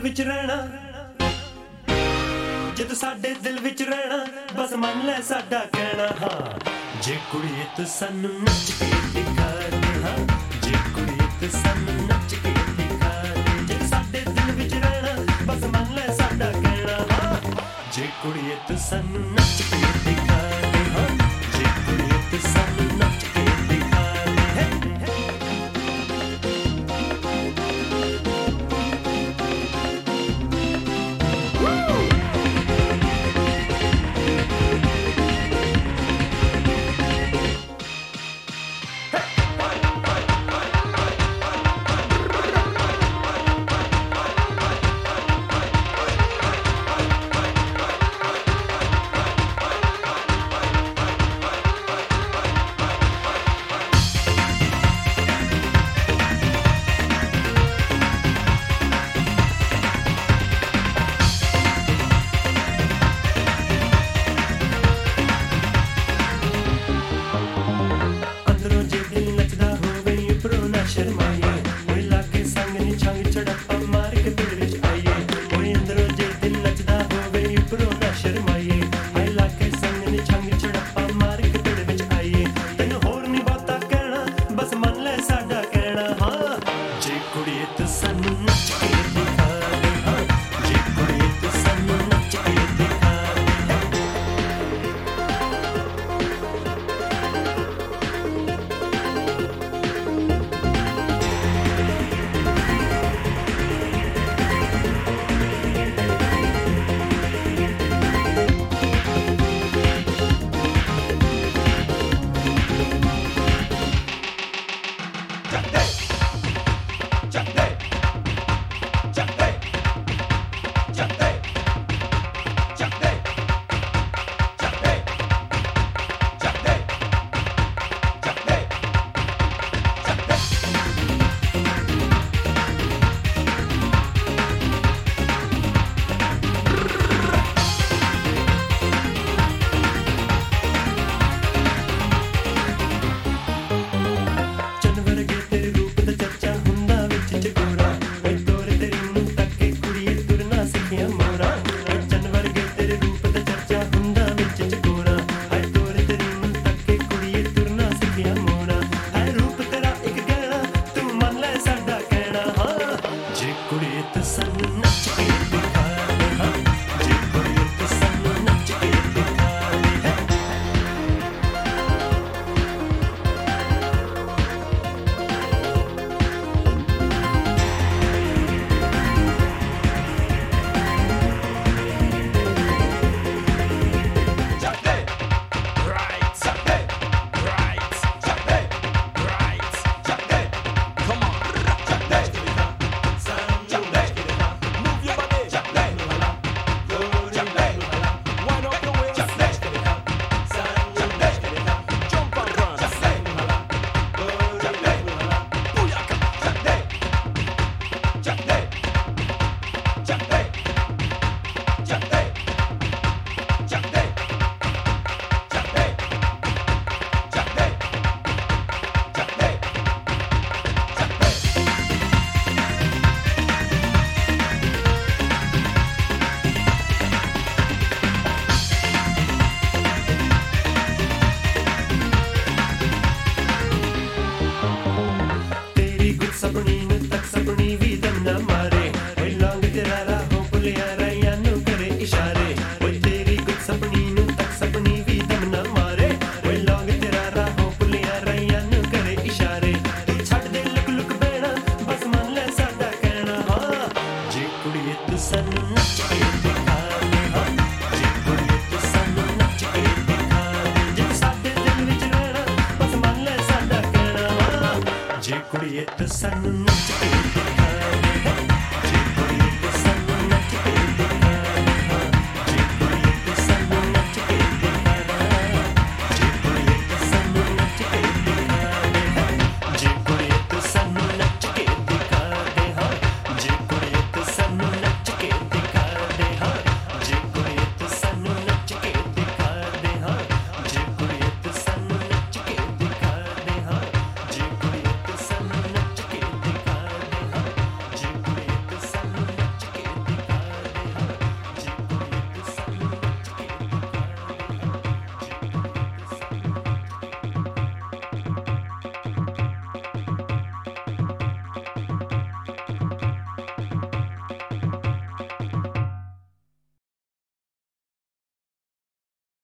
विच रहना, जद साडे दिल विच रहना, बस मन ले साडा कहना। हाँ जे कुड़िए तू सानू नच के दिखा दे, हाँ जे कुड़िए तू सानू नच के दिखा दे, जद साडे दिल विच रहना, बस मन ले साडा कहना। हाँ जे कुड़िए तू सानू नच के दिखा दे, हाँ जे कुड़िए तू सानू नच के दिखा दे। जे कुड़िए तू सानू नच के